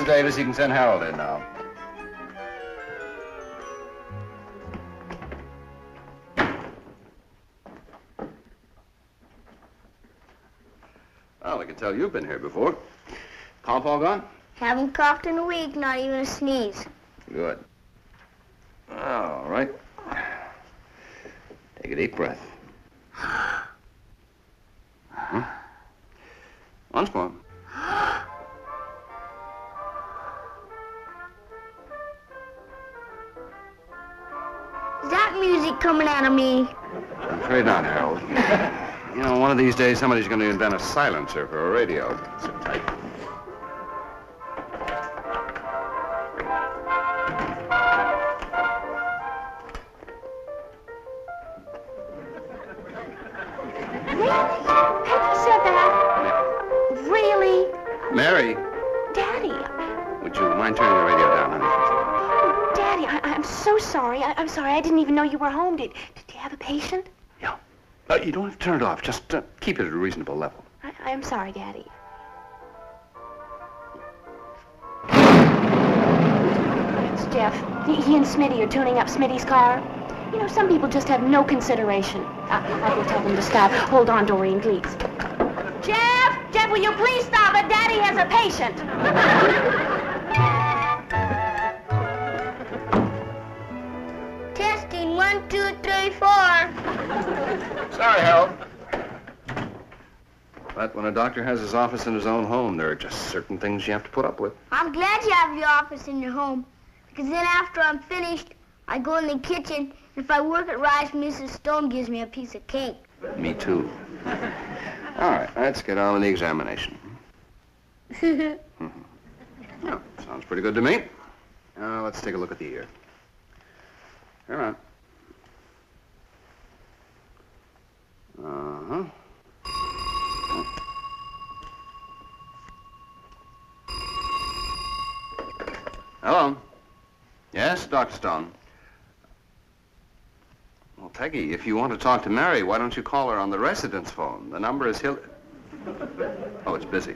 Davis, you can send Harold in now. Well, I can tell you've been here before. Cough all gone? Haven't coughed in a week, not even a sneeze. Good. All right. Take a deep breath. Once more. Is that music coming out of me? I'm afraid not, Harold. You know, one of these days, somebody's going to invent a silencer for a radio. Sit tight. Peggy said that? Really? Mary, Daddy. would you mind turning the radio down, honey? Oh, Daddy, I'm so sorry. I'm sorry. I didn't even know you were home. Did you have a patient? Yeah. You don't have to turn it off. Just keep it at a reasonable level. I'm sorry, Daddy. It's Jeff. He and Smitty are tuning up Smitty's car. You know, some people just have no consideration. I will tell them to stop. Hold on, Doreen, please. Jeff! Jeff, will you please stop it? Daddy has a patient. Testing, 1, 2, 3, 4. Sorry, Harold. But when a doctor has his office in his own home, there are just certain things you have to put up with. I'm glad you have your office in your home, because then after I'm finished, I go in the kitchen, and if I work it right, Mrs. Stone gives me a piece of cake. Me too. All right, let's get on with the examination. Oh, sounds pretty good to me. Let's take a look at the ear. Come on. Uh-huh. Hello. Yes, Dr. Stone. Well, Peggy, if you want to talk to Mary, why don't you call her on the residence phone? The number is Oh, it's busy.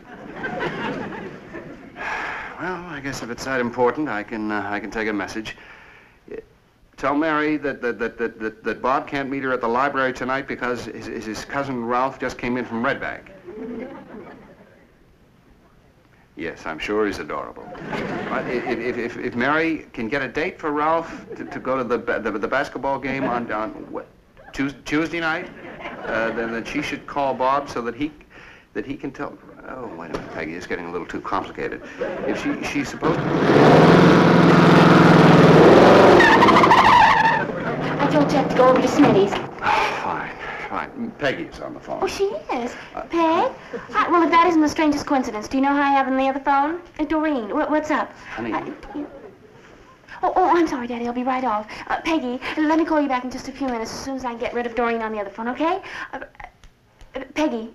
Well, I guess if it's that important, I can take a message. Tell Mary that Bob can't meet her at the library tonight because his cousin Ralph just came in from Red Bank. Yes, I'm sure he's adorable. But if Mary can get a date for Ralph to go to the basketball game on what, Tuesday night, then she should call Bob so that he can tell. Oh, wait a minute, Peggy, it's getting a little too complicated. If she's supposed to. I told Jeff to go over to Smitty's. Fine. Peggy's on the phone. Oh, she is? Peg? Well, if that isn't the strangest coincidence, do you know how I have on the other phone? Doreen, what's up? Honey. Oh, I'm sorry, Daddy. I'll be right off. Peggy, let me call you back in just a few minutes as soon as I get rid of Doreen on the other phone, okay? Peggy.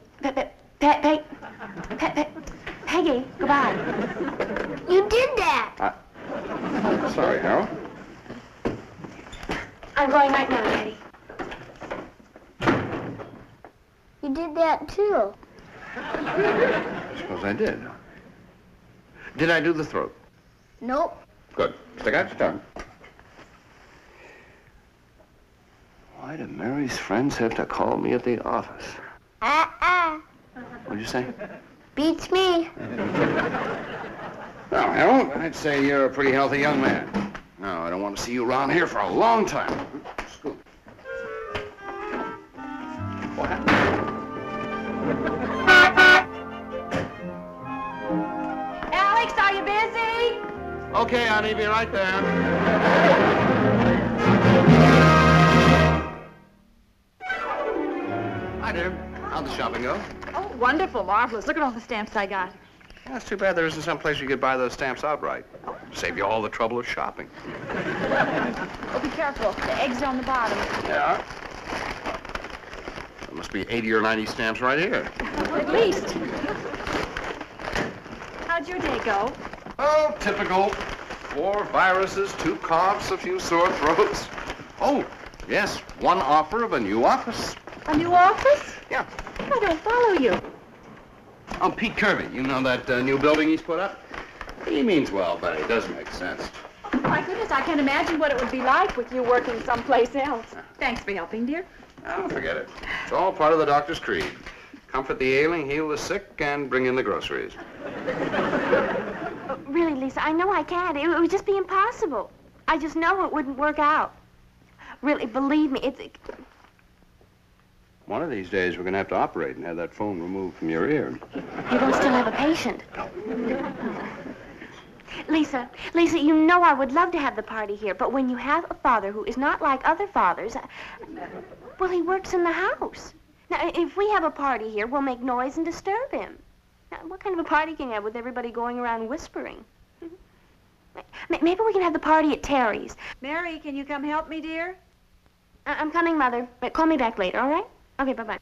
Peggy, goodbye. You did that. Sorry, Harold. I'm going right now, Daddy. You did that, too. I suppose I did. Did I do the throat? Nope. Good. Stick out your tongue. Why do Mary's friends have to call me at the office? What'd you say? Beats me. Well, Harold, I'd say you're a pretty healthy young man. No, I don't want to see you around here for a long time. Scoot. What happened? Alex, are you busy? Okay, honey, be right there. Hi there. How'd the shopping go? Oh, wonderful, marvelous. Look at all the stamps I got. That's too bad there isn't some place you could buy those stamps outright. Save you all the trouble of shopping. Oh, be careful. The eggs are on the bottom. Yeah. There must be 80 or 90 stamps right here. At least. How'd your day go? Oh, typical. 4 viruses, 2 coughs, a few sore throats. Oh, yes, 1 offer of a new office. A new office? Yeah. I don't follow you. Oh, Pete Kirby. You know that new building he's put up? He means well, but it doesn't make sense. Oh, my goodness, I can't imagine what it would be like with you working someplace else. Thanks for helping, dear. Oh, forget it. It's all part of the doctor's creed. Comfort the ailing, heal the sick, and bring in the groceries. Really, Lisa, I know I can't. It would just be impossible. I just know it wouldn't work out. Really, believe me, it's... One of these days, we're going to have to operate and have that phone removed from your ear. You don't still have a patient. Lisa, you know I would love to have the party here, but when you have a father who is not like other fathers, well, he works in the house. Now, if we have a party here, we'll make noise and disturb him. Now, what kind of a party can you have with everybody going around whispering? Maybe we can have the party at Terry's. Mary, can you come help me, dear? I'm coming, Mother. But call me back later, all right? Okay, bye-bye.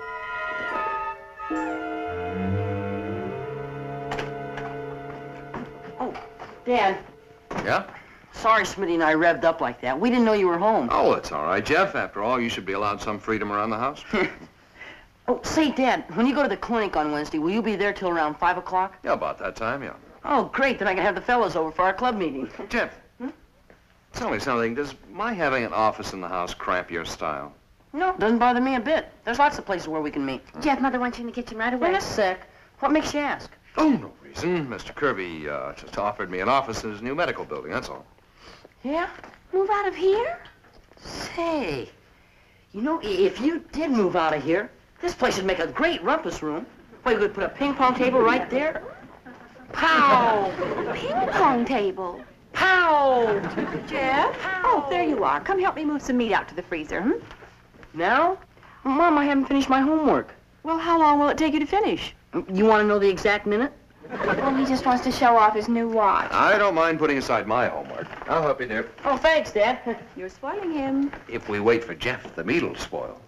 Oh, Dad. Yeah? Sorry Smitty and I revved up like that. We didn't know you were home. Oh, it's all right, Jeff. After all, you should be allowed some freedom around the house. Oh, say, Dad, when you go to the clinic on Wednesday, will you be there till around 5 o'clock? Yeah, about that time, yeah. Oh, great. Then I can have the fellas over for our club meeting. Jeff, tell me something. Does my having an office in the house cramp your style? No, doesn't bother me a bit. There's lots of places where we can meet. Jeff, Mother wants you in the kitchen right away. Wait a sec. What makes you ask? Oh, no reason. Mr. Kirby just offered me an office in his new medical building, that's all. Yeah? Move out of here? Say, you know, if you did move out of here, this place would make a great rumpus room. Why, we could put a ping pong table right there. Pow! Ping pong table. Pow! Jeff? Oh, there you are. Come help me move some meat out to the freezer, Now? Mom, I haven't finished my homework. Well, how long will it take you to finish? You want to know the exact minute? Well, he just wants to show off his new watch. I don't mind putting aside my homework. I'll help you, dear. Oh, thanks, Dad. You're spoiling him. If we wait for Jeff, the meat'll spoil.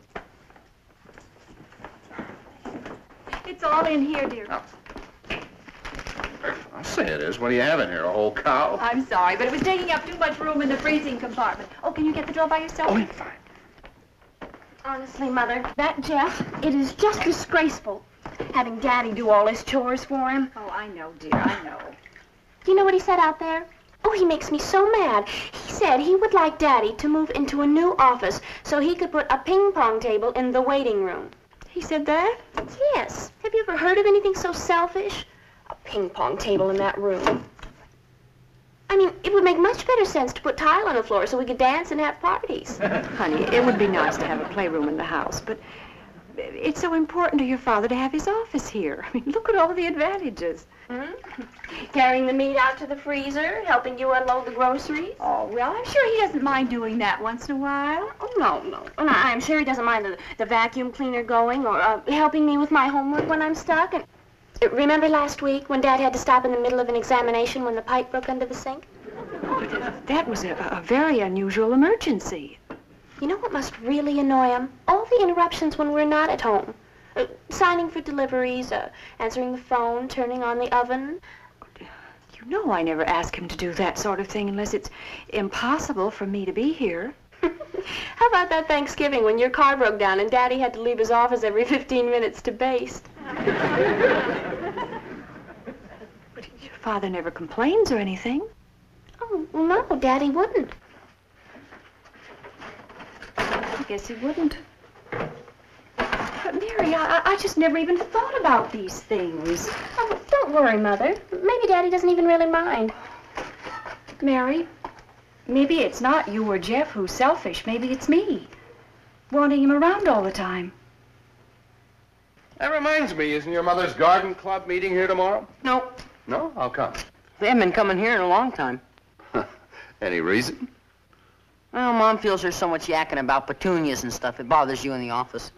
It's all in here, dear. Oh. I'll say it is. What do you have in here, a whole cow? I'm sorry, but it was taking up too much room in the freezing compartment. Oh, can you get the door by yourself? Oh, fine. Honestly, Mother, that Jeff, it is just disgraceful having Daddy do all his chores for him. Oh, I know, dear, I know. Do you know what he said out there? Oh, he makes me so mad. He said he would like Daddy to move into a new office so he could put a ping pong table in the waiting room. He said that? Yes. Have you ever heard of anything so selfish? A ping pong table in that room. I mean, it would make much better sense to put tile on the floor so we could dance and have parties. Honey, it would be nice to have a playroom in the house, but it's so important to your father to have his office here. I mean, look at all the advantages. Carrying the meat out to the freezer, helping you unload the groceries. Oh, well, I'm sure he doesn't mind doing that once in a while. Oh, no. And I'm sure he doesn't mind the vacuum cleaner going or helping me with my homework when I'm stuck. And remember last week when Dad had to stop in the middle of an examination when the pipe broke under the sink? That was a very unusual emergency. You know what must really annoy him? All the interruptions when we're not at home. Signing for deliveries, answering the phone, turning on the oven. You know I never ask him to do that sort of thing unless it's impossible for me to be here. How about that Thanksgiving when your car broke down and Daddy had to leave his office every 15 minutes to baste? But your father never complains or anything. Oh, well, no, Daddy wouldn't. I guess he wouldn't. But Mary, I just never even thought about these things. Oh, don't worry, Mother. Maybe Daddy doesn't even really mind. Mary, maybe it's not you or Jeff who's selfish. Maybe it's me, wanting him around all the time. That reminds me, isn't your mother's garden club meeting here tomorrow? No, No? How come? they haven't been coming here in a long time. Any reason? Well, Mom feels there's so much yakking about petunias and stuff. It bothers you in the office.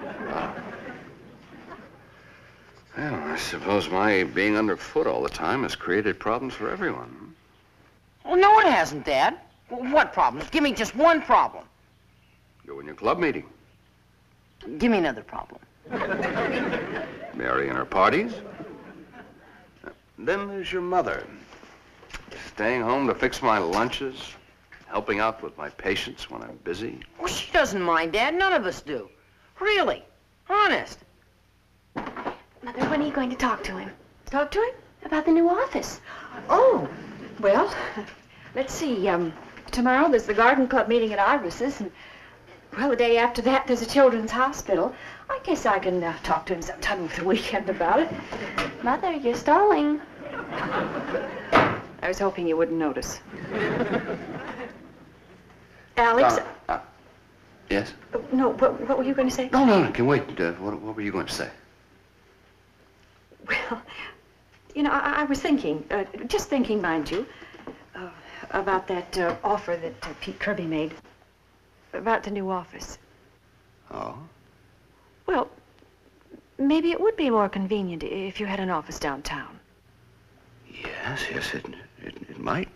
Well, I suppose my being underfoot all the time has created problems for everyone. Well, no, it hasn't, Dad. Well, what problems? Give me just one problem. You and your club meeting. Give me another problem. Mary and her parties. Then there's your mother. Staying home to fix my lunches, helping out with my patients when I'm busy. Well, she doesn't mind, Dad. None of us do. Really. Honest. Mother, when are you going to talk to him? Talk to him? About the new office. Oh, well, let's see. Tomorrow there's the garden club meeting at Iris's, and, well, the day after that there's a children's hospital. I guess I can talk to him sometime over the weekend about it. Mother, you're stalling. I was hoping you wouldn't notice. Alex? Yes? No, what were you going to say? No, can wait. What were you going to say? Well, you know, I was thinking, just thinking, mind you, about that offer that Pete Kirby made. About the new office. Oh? Well, maybe it would be more convenient if you had an office downtown. Yes, it might.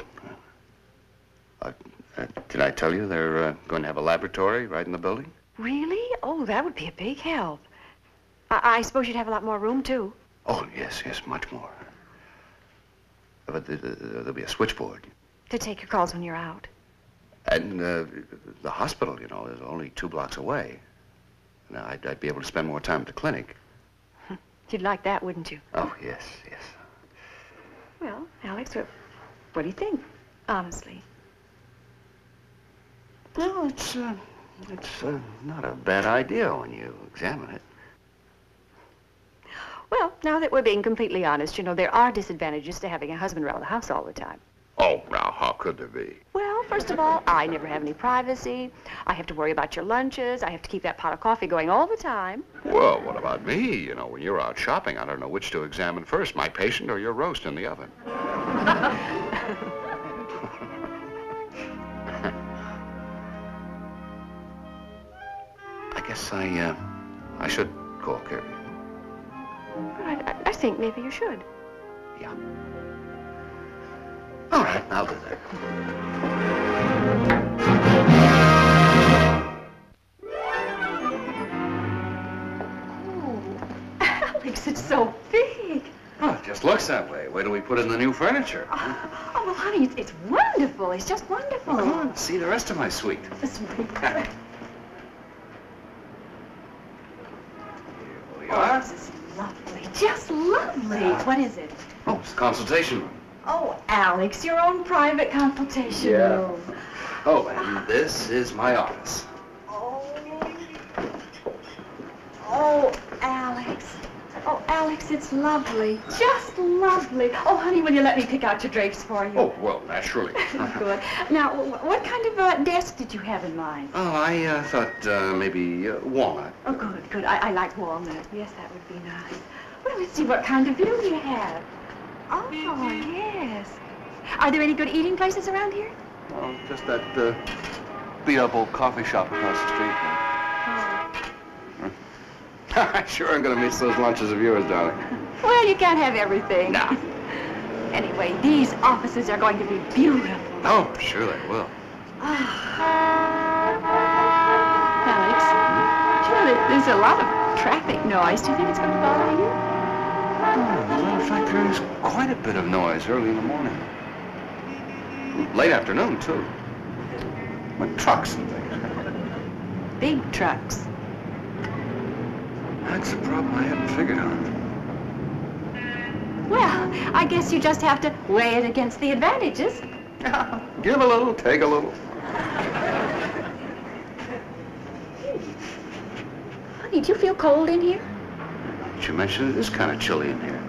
Did I tell you they're going to have a laboratory right in the building? Really? Oh, that would be a big help. I suppose you'd have a lot more room, too. Oh, yes, much more. But there'll be a switchboard. To take your calls when you're out. And the hospital, you know, is only 2 blocks away. Now, I'd be able to spend more time at the clinic. You'd like that, wouldn't you? Oh, yes. Well, Alex, what do you think, honestly? Well, it's not a bad idea when you examine it. Well, now that we're being completely honest, you know, there are disadvantages to having a husband around the house all the time. Oh, now, how could there be? Well, first of all, I never have any privacy. I have to worry about your lunches. I have to keep that pot of coffee going all the time. Well, what about me? You know, when you're out shopping, I don't know which to examine first, my patient or your roast in the oven. I guess I should call Kirby. I think maybe you should. Yeah. All right, I'll do that. Oh, Alex, it's so big. Oh, it just looks that way. Wait till we put in the new furniture. Oh, well, honey, it's wonderful. It's just wonderful. Well, come on, see the rest of my suite. The suite. Here we Oh, are. this is lovely. Just lovely. What is it? Oh, it's a consultation room. Oh, Alex, your own private consultation room. Oh, and this is my office. Oh, Alex. Oh, Alex, it's lovely. Just lovely. Oh, honey, will you let me pick out your drapes for you? Oh, well, naturally. Good. Now, what kind of desk did you have in mind? Oh, I thought maybe walnut. Oh, good. I like walnut. Yes, that would be nice. Well, let's see what kind of view you have. Oh, yes. Are there any good eating places around here? Oh, just that beat-up old coffee shop across the street. I sure am going to miss those lunches of yours, darling. Well, you can't have everything. Nah. Anyway, these offices are going to be beautiful. Oh, sure they will. Alex, do you know there's a lot of traffic noise. Do you think it's going to bother you? Oh, as a matter of fact, there's quite a bit of noise early in the morning. Late afternoon, too. With trucks and things. Big trucks. That's a problem I hadn't figured on. Well, I guess you just have to weigh it against the advantages. Give a little, take a little. Honey, do you feel cold in here? Did you mention it is kind of chilly in here?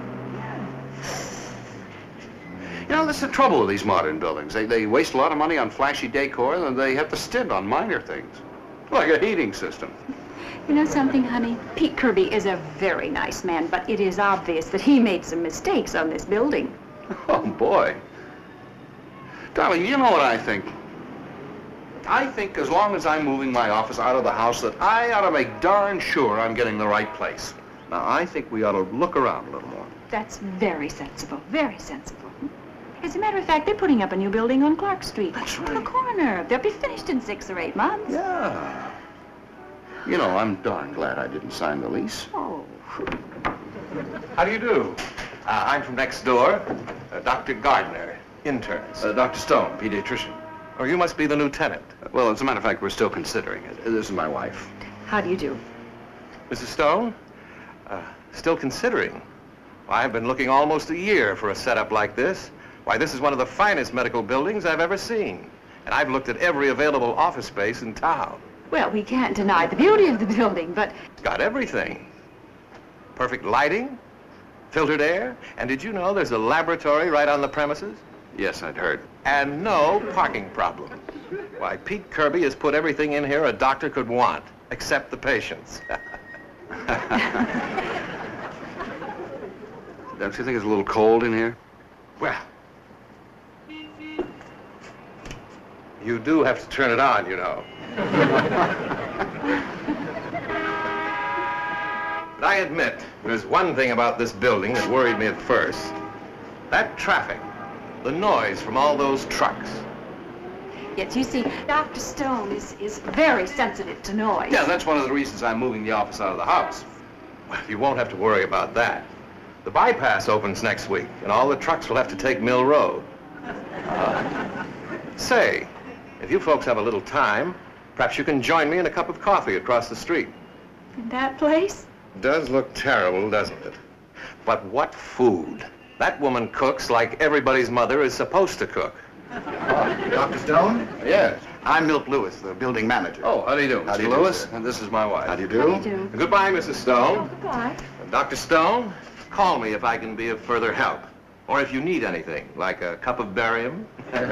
You know, that's the trouble with these modern buildings. They waste a lot of money on flashy decor, and they have to stint on minor things, like a heating system. You know something, honey? Pete Kirby is a very nice man, but it is obvious that he made some mistakes on this building. Oh, boy. Darling, you know what I think? I think as long as I'm moving my office out of the house, that I ought to make darn sure I'm getting the right place. Now, I think we ought to look around a little more. That's very sensible, very sensible. As a matter of fact, they're putting up a new building on Clark Street. That's On the right. corner. They'll be finished in 6 or 8 months. Yeah. You know, I'm darn glad I didn't sign the lease. Oh. How do you do? I'm from next door. Dr. Gardner, interns. Dr. Stone, pediatrician. Oh, you must be the new tenant. Well, as a matter of fact, we're still considering it. This is my wife. How do you do? Mrs. Stone? Still considering. I've been looking almost a year for a setup like this. Why, this is one of the finest medical buildings I've ever seen. And I've looked at every available office space in town. Well, we can't deny the beauty of the building, but... It's got everything. Perfect lighting, filtered air, and did you know there's a laboratory right on the premises? Yes, I'd heard. And no parking problem. Why, Pete Kirby has put everything in here a doctor could want, except the patients. Don't you think it's a little cold in here? Well, you do have to turn it on, you know. But I admit, there's one thing about this building that worried me at first. That traffic, the noise from all those trucks. Yes, you see, Dr. Stone is very sensitive to noise. Yeah, that's one of the reasons I'm moving the office out of the house. Well, you won't have to worry about that. The bypass opens next week, and all the trucks will have to take Mill Road. Say, if you folks have a little time, perhaps you can join me in a cup of coffee across the street. In that place? Does look terrible, doesn't it? But what food? That woman cooks like everybody's mother is supposed to cook. Dr. Stone? Yes. I'm Milt Lewis, the building manager. Oh, how do you do, How Mr. do you do, Lewis? sir? And this is my wife. How do you do? Goodbye, Mrs. Stone. Goodbye. Dr. Stone, call me if I can be of further help. Or if you need anything, like a cup of barium.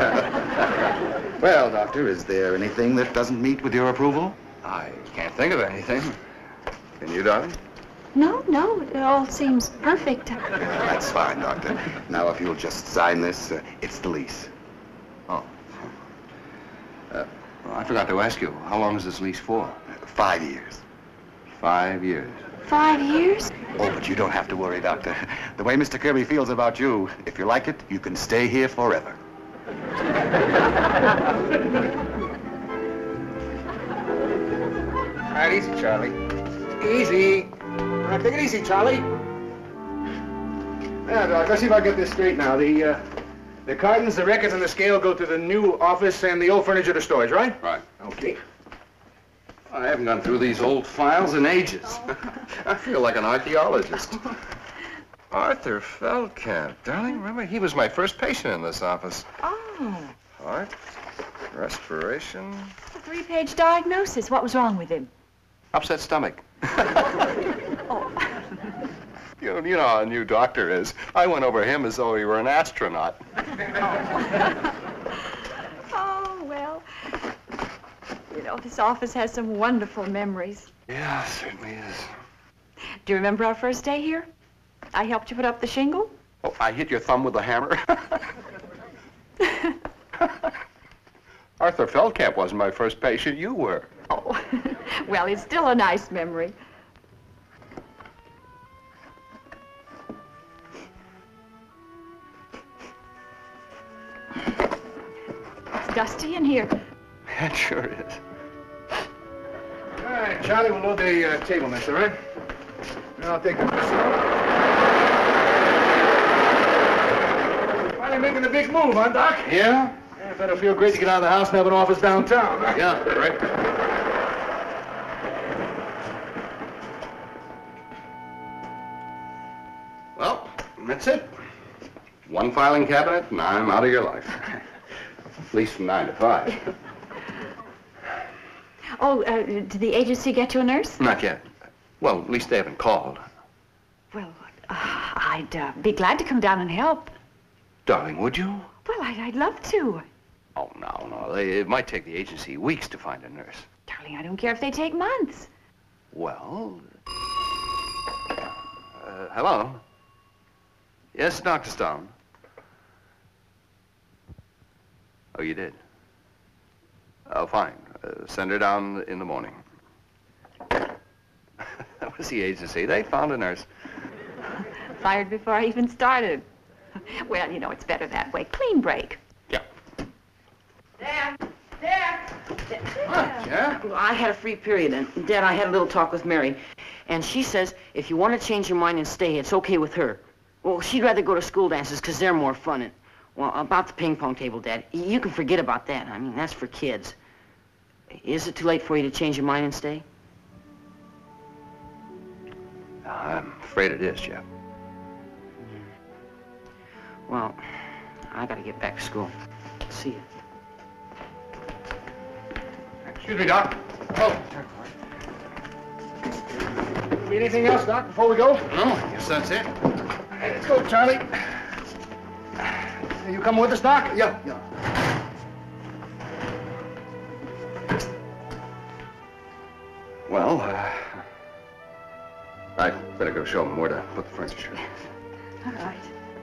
Well, Doctor, is there anything that doesn't meet with your approval? I can't think of anything. Can you, darling? No, it all seems perfect. That's fine, Doctor. Now, if you'll just sign this, it's the lease. Oh. Well, I forgot to ask you, how long is this lease for? 5 years. 5 years. 5 years? Oh, but you don't have to worry, Doctor. The way Mr. Kirby feels about you, if you like it, you can stay here forever. All right, easy, Charlie. Easy. All right, take it easy, Charlie. Now, Doc, let's see if I get this straight now. The cartons, the records, and the scale go to the new office, and the old furniture to storage, right? Right. Okay. I haven't gone through these old files in ages. I feel like an archaeologist. Arthur Feldkamp, darling, remember, he was my first patient in this office. Oh, Heart, respiration, a 3-page diagnosis. What was wrong with him? upset stomach. Oh. You know how a new doctor is. I went over him as though he were an astronaut. Oh, well, you know, this office has some wonderful memories. Yeah, certainly is. Do you remember our first day here? I helped you put up the shingle? Oh, I hit your thumb with a hammer. Arthur Feldkamp wasn't my first patient. You were. Oh, well, it's still a nice memory. It's dusty in here. It sure is. All right, Charlie, we'll load the table, mister, right? And I'll take this. Finally making a big move, huh, Doc? Yeah? Yeah, better feel great to get out of the house and have an office downtown. Huh? Yeah, right. Well, that's it. One filing cabinet, and I'm out of your life. At least from 9 to 5. Oh, did the agency get you a nurse? Not yet. Well, at least they haven't called. Well, I'd be glad to come down and help. Darling, would you? Well, I'd love to. Oh, no. It might take the agency weeks to find a nurse. Darling, I don't care if they take months. Well... hello? Yes, Dr. Stone. Oh, you did? Oh, fine. Send her down in the morning. That was the agency. They found a nurse. Fired before I even started. Well, you know, it's better that way. Clean break. Yeah. Dad! Yeah? Well, I had a free period, and Dad, I had a little talk with Mary. And she says if you want to change your mind and stay, it's okay with her. Well, she'd rather go to school dances because they're more fun. And, well, about the ping pong table, Dad, you can forget about that. I mean, that's for kids. Is it too late for you to change your mind and stay? I'm afraid it is, Jeff. Well, I gotta get back to school. See you. Excuse me, Doc. Oh. Anything else, Doc, before we go? No, I guess that's it. Hey, let's go, Charlie. You come with us, Doc? Yeah. Well, I'd better go show them where to put the furniture. All right.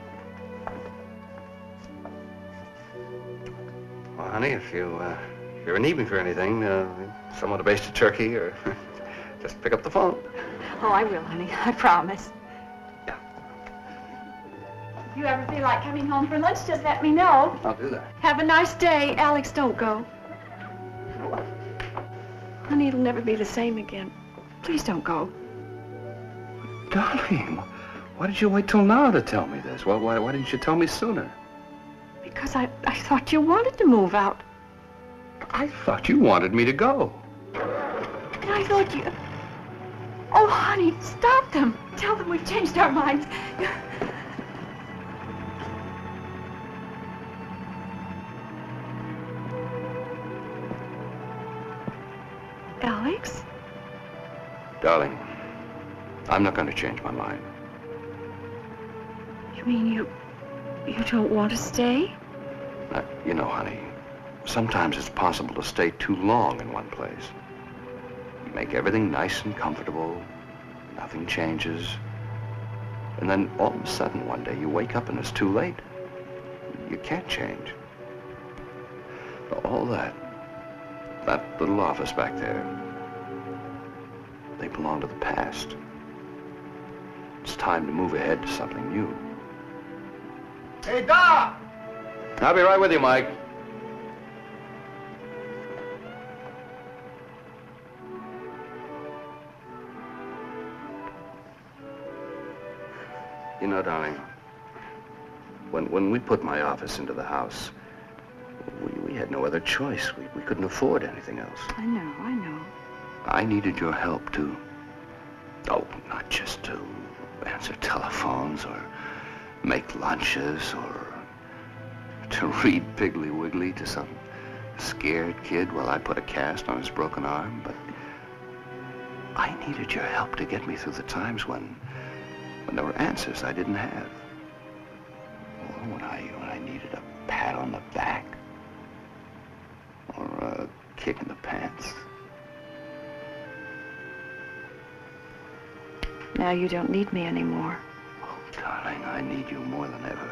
Well, honey, if you ever need me for anything, someone to baste a turkey or just pick up the phone. Oh, I will, honey. I promise. Yeah. If you ever feel like coming home for lunch, just let me know. I'll do that. Have a nice day. Alex, don't go. Honey, it'll never be the same again. Please don't go. Darling, why did you wait till now to tell me this? Why didn't you tell me sooner? Because I thought you wanted to move out. I thought you wanted me to go. And I thought you... Oh, honey, stop them. Tell them we've changed our minds. Alex? Darling, I'm not going to change my mind. You mean you don't want to stay? You know, honey, sometimes it's possible to stay too long in one place. You make everything nice and comfortable, nothing changes, and then all of a sudden one day you wake up and it's too late. You can't change. All that little office back there, they belong to the past. It's time to move ahead to something new. Hey, Doc! I'll be right with you, Mike. You know, darling, when we put my office into the house, we had no other choice. We couldn't afford anything else. I know. I needed your help to, not just to answer telephones or make lunches or to read Piggly Wiggly to some scared kid while I put a cast on his broken arm, but I needed your help to get me through the times when there were answers I didn't have. Or when I needed a pat on the back or a kick in the pants. Now you don't need me anymore. Oh, darling, I need you more than ever.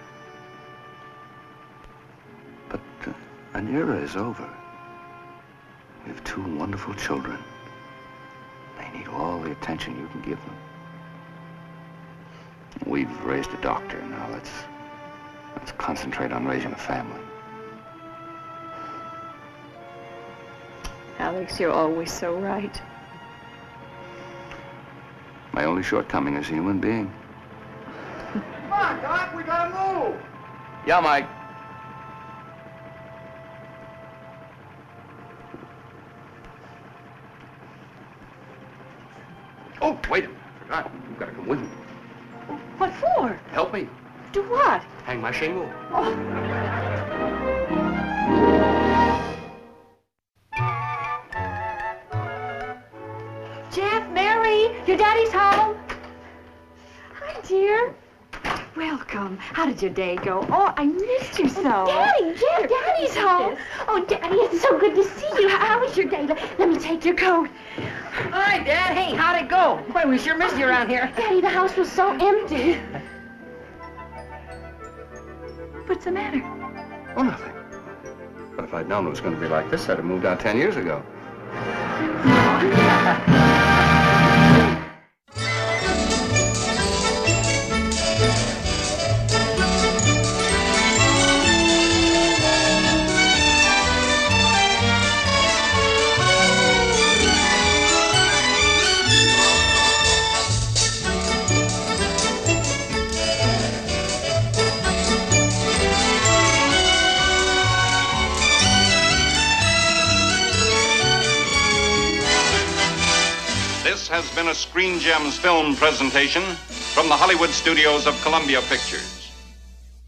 But an era is over. We have two wonderful children. They need all the attention you can give them. We've raised a doctor. Now let's concentrate on raising a family. Alex, you're always so right. My only shortcoming as a human being. Come on, Doc, we gotta move! Yeah, Mike. Oh, wait a minute. I forgot. You've got to come with me. What for? Help me. Do what? Hang my shingle. Jeff, Mary, your daddy's home. Hi, dear. Welcome. How did your day go? Oh, I missed you so. Daddy, Jeff, Daddy's home. Oh, Daddy, it's so good to see you. How was your day? Let me take your coat. Hi, Dad. Hey, how'd it go? Boy, we sure missed you around here. Daddy, the house was so empty. What's the matter? Oh, nothing. But if I'd known it was going to be like this, I'd have moved out 10 years ago. This has been a Screen Gems film presentation from the Hollywood studios of Columbia Pictures.